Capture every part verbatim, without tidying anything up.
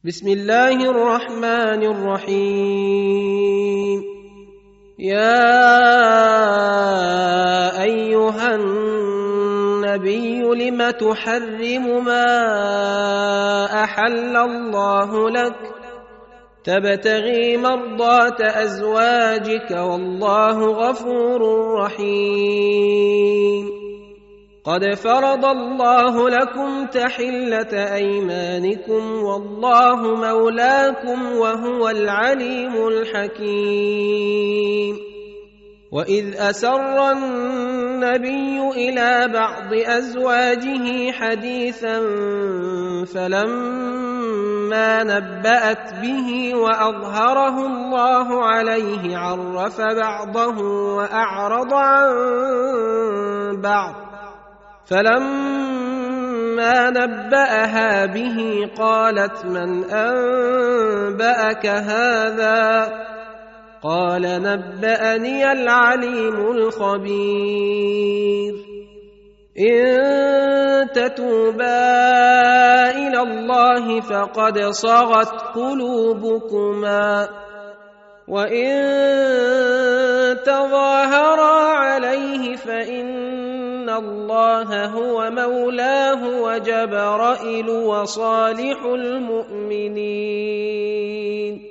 بسم الله الرحمن الرحيم. يا أيها النبي لم تحرم ما أحل الله لك تبتغي مرضات أزواجك والله غفور رحيم. قد فرض الله لكم تحلة أيمانكم والله مولاكم وهو العليم الحكيم. وإذ أسر النبي إلى بعض أزواجه حديثا فلما نبأت به وأظهره الله عليه عرف بعضه وأعرض عن بعض، فلما نبأها به قالت من أنبأك هذا؟ قال نبأني العليم الخبير. إن تتوبا إلى الله فقد صغت قلوبكما، وإن تظاهرا عليه فإن الله هو مولاه وجبرائيل وصالح المؤمنين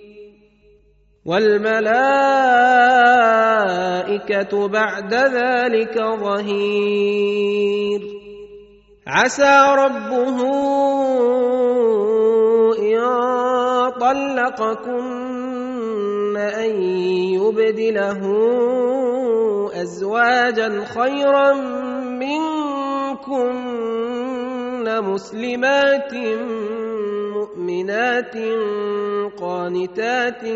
والملائكة بعد ذلك ظهير. عسى ربه إن طلقكن أن يبدله أزواجا خيرا منكن مسلمات مؤمنات قانتات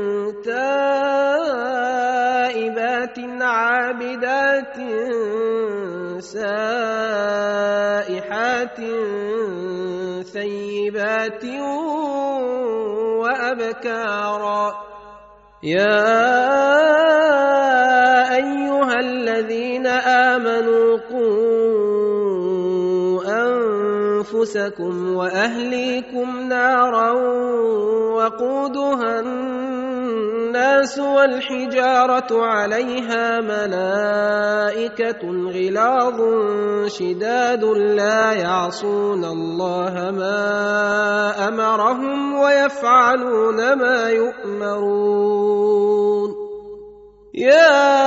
تائبات عابدات سائحات ثيبات وأبكارا. يا أيها الذين آمنوا قوا أنفسكم وأهليكم نارا وقودها الناس والحجارة عليها ملائكة غلاظ شداد لا يعصون الله ما أمرهم ويفعلون ما يؤمرون. يا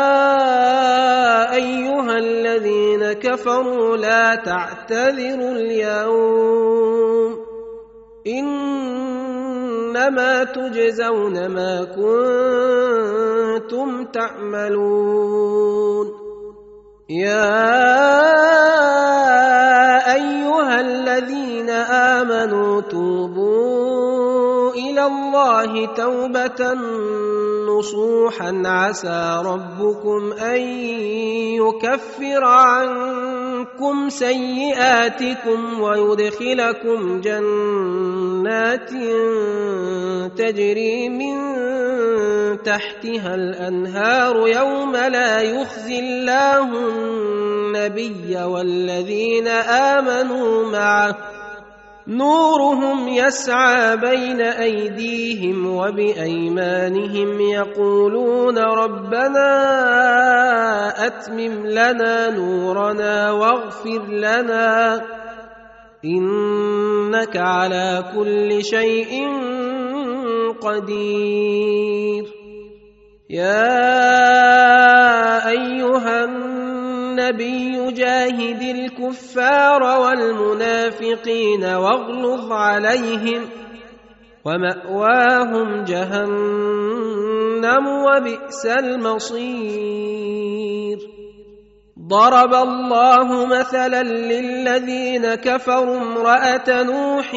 أيها الذين كفروا لا تعتذروا اليوم، إنما تجزون ما كنتم تعملون. يا أيها الذين آمنوا توبوا إلى الله توبة نصوحا عسى ربكم أن يكفر عنكم سيئاتكم ويدخلكم جنات تجري من تحتها الأنهار يوم لا يخزي الله النبي والذين آمنوا معه نورهم يسعى بين أيديهم وبأيمانهم يقولون ربنا أتمم لنا نورنا واغفر لنا إنك على كل شيء قدير. يا أيها النبي جاهد الكفار والمنافقين واغلظ عليهم ومأواهم جهنم وبئس المصير. ضرب الله مثلا للذين كفروا امرأة نوح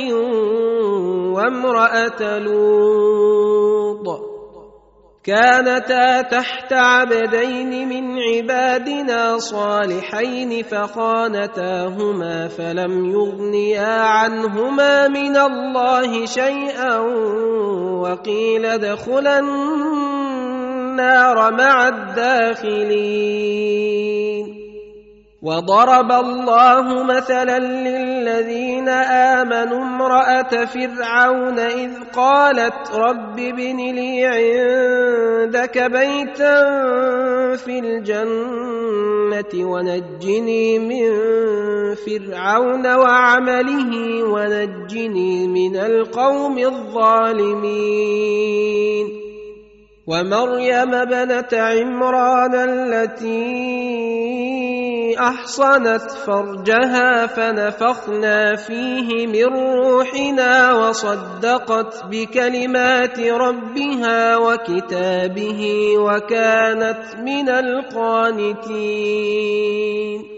وامرأة لوط كانتا تحت عبدين من عبادنا صالحين فخانتاهما فلم يغنيا عنهما من الله شيئا وقيل ادخلا النار مع الداخلين. وضرب الله مثلا للذين آمنوا امرأة فرعون إذ قالت رب ابن لي عندك بيتا في الجنة ونجني من فرعون وعمله ونجني من القوم الظالمين ومريم ابنة عمران التي أحصنت فرجها فنفخنا فيه من روحنا وصدقت بكلمات ربها وكتابه وكانت من القانتين